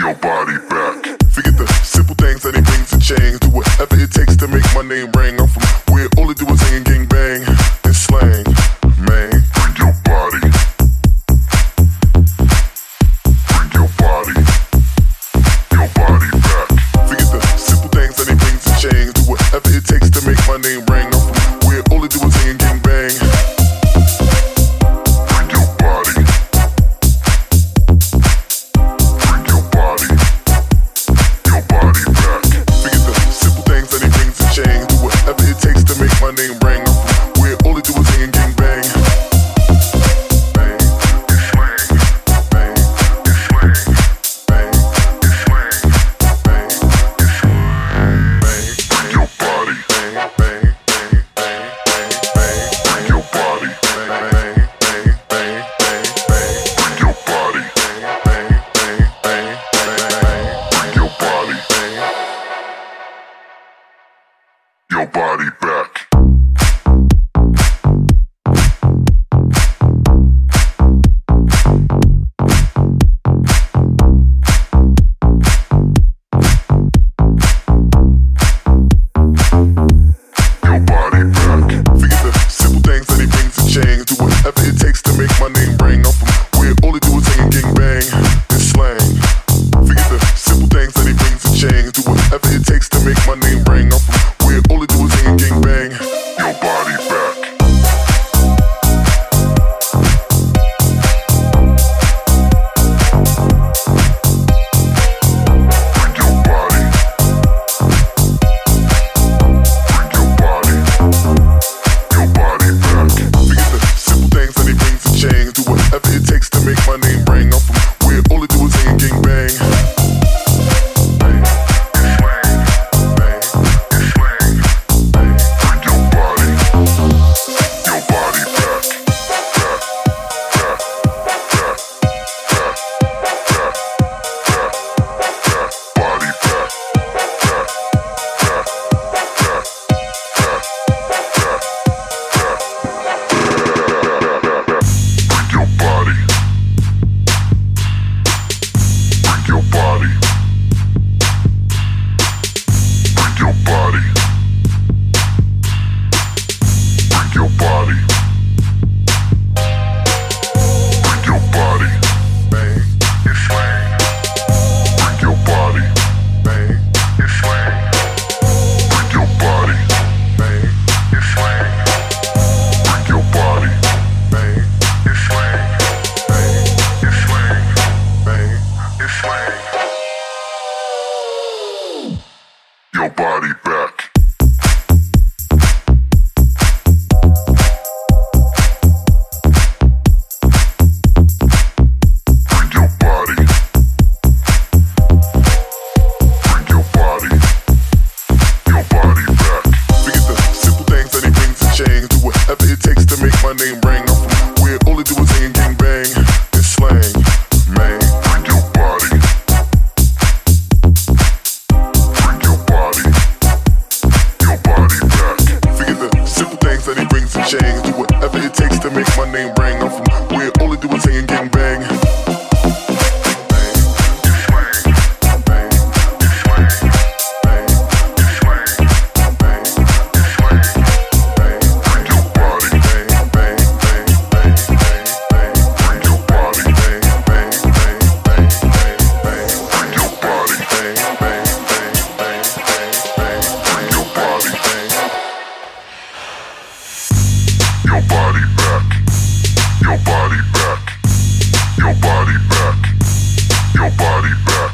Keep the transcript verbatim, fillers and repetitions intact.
your body back. Forget the simple things that it brings to change. Do whatever it takes to make my name ring. I'm from where all they do is hang and gang bang and slang. Man, bring your body. Bring your body. Your body back. Forget the simple things that it brings to change. Do whatever it takes to make my name ring. I'm from where all they do is hang and gang bang. My name rang, I'm from where all they do is hang and gang bang. Bang, it's slang. Bang, it's slang. Bang, it's slang. Bang, it's slang. Bang, your body. Bang, bang, bang, bang, bang, bang, your body. Bang, bang, bang, bang, bang, bang, your body. Bang, bang, bang, bang, bang, your body. Your body back. Change, do whatever it takes to make my name ring. I'm from where all they do is hang and gang bang and slang. Forget the simple things that it brings to change. Do whatever it takes to make my name ring. I'm from where all they do is hang and gang bang. Your body back. Change, do whatever it takes to make my name ring. I'm from where all they do is hang and gang bang. Bang, it's slang. Bang, it's slang. Bang, bring your body. Your body back. Back, back, back, back, back, back, back, body back. Back, back, back, back, back, back. Your body. Bring your body. Bring your body. Bring your body. Bring your body. Bang, it's slang. Bring your body. Bang, it's slang. Bring your body. Bang, it's slang. Bring your body. Bang, it's slang. Bang, it's slang. Bang, it's slang. Your body back. Bring your body. Bring your body. Your body back. Forget the simple things that it brings to change. Do whatever it takes to make my name ring. I'm from where all they do is hang and gang bang and slang. Man, bring your body. Bring your body. Your body back. Forget the simple things that it brings to change. Do whatever it takes to make my name ring. I'm from where all they do is hang and gang bang. Bang, it's slang. Bang, it's slang. Bang, it's slang. Bang, it's slang. Bang, bring your body. Bang, bang, bang, bang, bang, bang, bring your body. Bang, bang, bang, bang, bang, bang, bring your body. Bang, bang, bang, bang, bang, bang, bring your body. Bang. Your body back. Your body back. Your body back. Your body back.